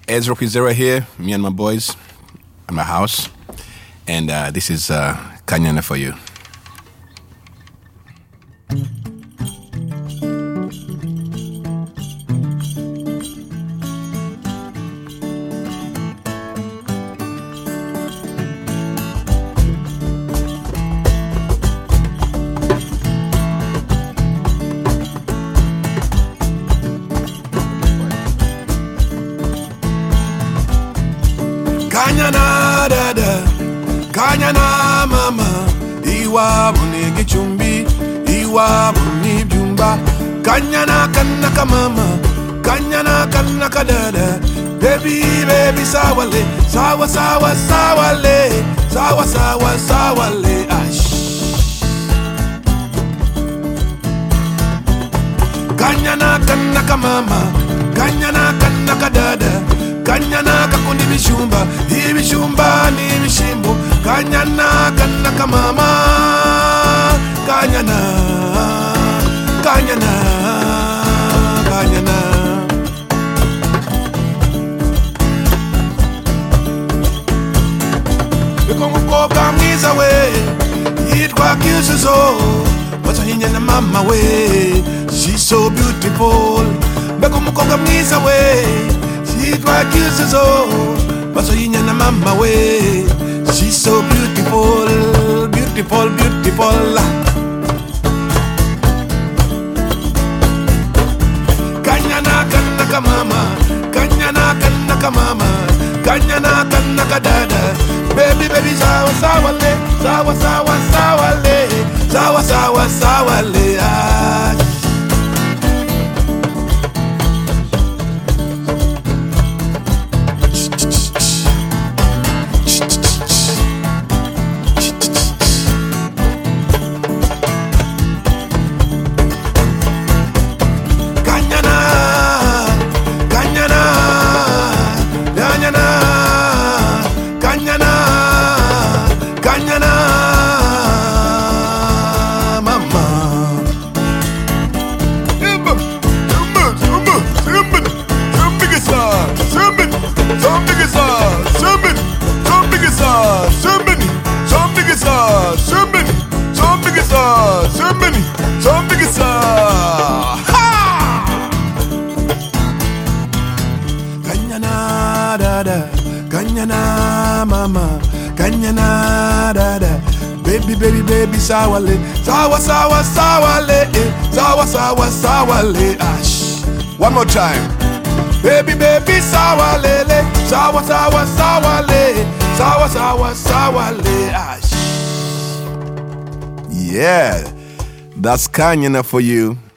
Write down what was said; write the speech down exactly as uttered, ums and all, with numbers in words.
Ezra Pizarro here, me and my boys at my house, and uh, this is uh, Kanyana for you. Kanyana dada, Kanyana mama, Iwa bunigi chumbi, Iwa buni jumba, Kanyana kanaka mama, Kanyana kanaka dada, baby baby sawale, sawa sawa sawale, sawa sawa sawale, ash. Kanyana kanaka mama, Kanyana kanaka dada. Kanyana kakundi bishumba, hii bishumba ni bishimbo. Kanyana kanaka mama, Kanyana, Kanyana, Kanyana. Bekongo koka mwiza we, yitwa kyusuzo. What's hinya na mama we, she's so beautiful. Bekongo koka mwiza we. She's like you so, but so in na mama way. She's so beautiful, beautiful, beautiful. Kanyana kanaka mama, Kanyana kanaka mama, Kanyana kanaka dada. Baby, baby, sawa sawa le, sawa sawa sawa le, sawa sawa sawa le. Ah. Kanyana dada, Kanyana mama, Kanyana dada, baby baby baby sawale, sawa sawa sawale, sawa sawa sawale, ash. One more time, baby baby sawale, sawa sawa sawale, sawa sawa sawale, ash. Yeah, that's Kanyana for you.